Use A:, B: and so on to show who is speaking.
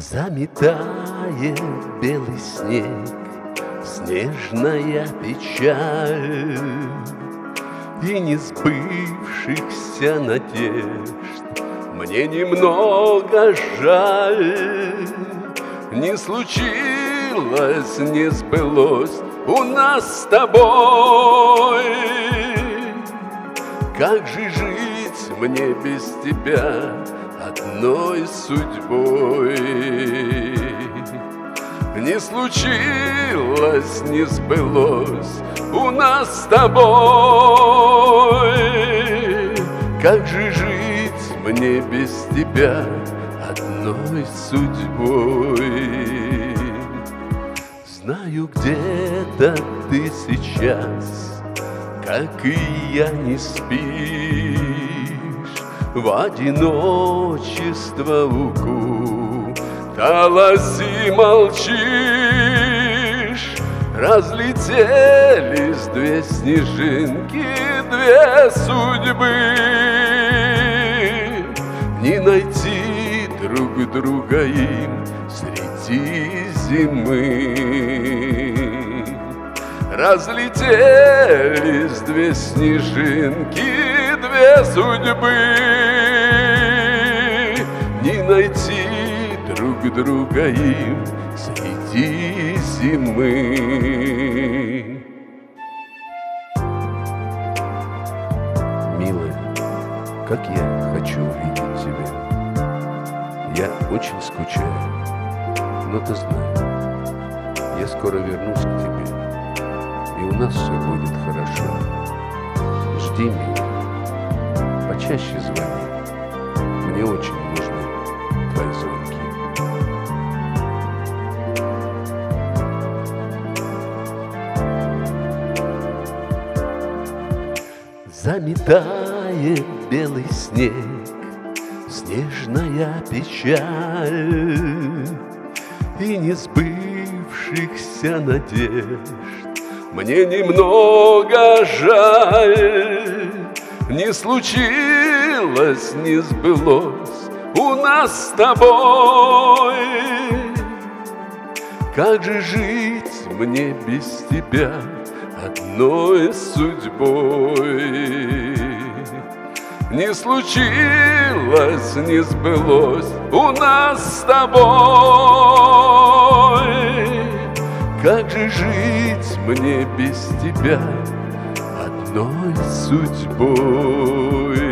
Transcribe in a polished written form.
A: Заметает белый снег снежная печаль, и не сбывшихся надежд мне немного жаль. Не случилось, не сбылось у нас с тобой. Как же жить мне без тебя одной судьбой? Не случилось, не сбылось у нас с тобой. Как же жить мне без тебя одной судьбой? Знаю, где-то ты сейчас, как и я, не спишь, в одиночество укуталась и молчишь. Разлетелись две снежинки, две судьбы. Не найти друг друга им среди зимы. Разлетелись две снежинки, две судьбы. Не найти друг друга им среди зимы.
B: Милая, как я хочу увидеть тебя. Я очень скучаю, но ты знаешь, я скоро вернусь к тебе, и у нас все будет хорошо. Жди меня, почаще звони, мне очень нужны твои звонки.
A: Заметает белый снег снежная печаль, и не сбывшихся надежд мне немного жаль. Не случилось, не сбылось у нас с тобой. Как же жить мне без тебя одной судьбой? Не случилось, не сбылось у нас с тобой. Как же жить мне без тебя одной судьбой?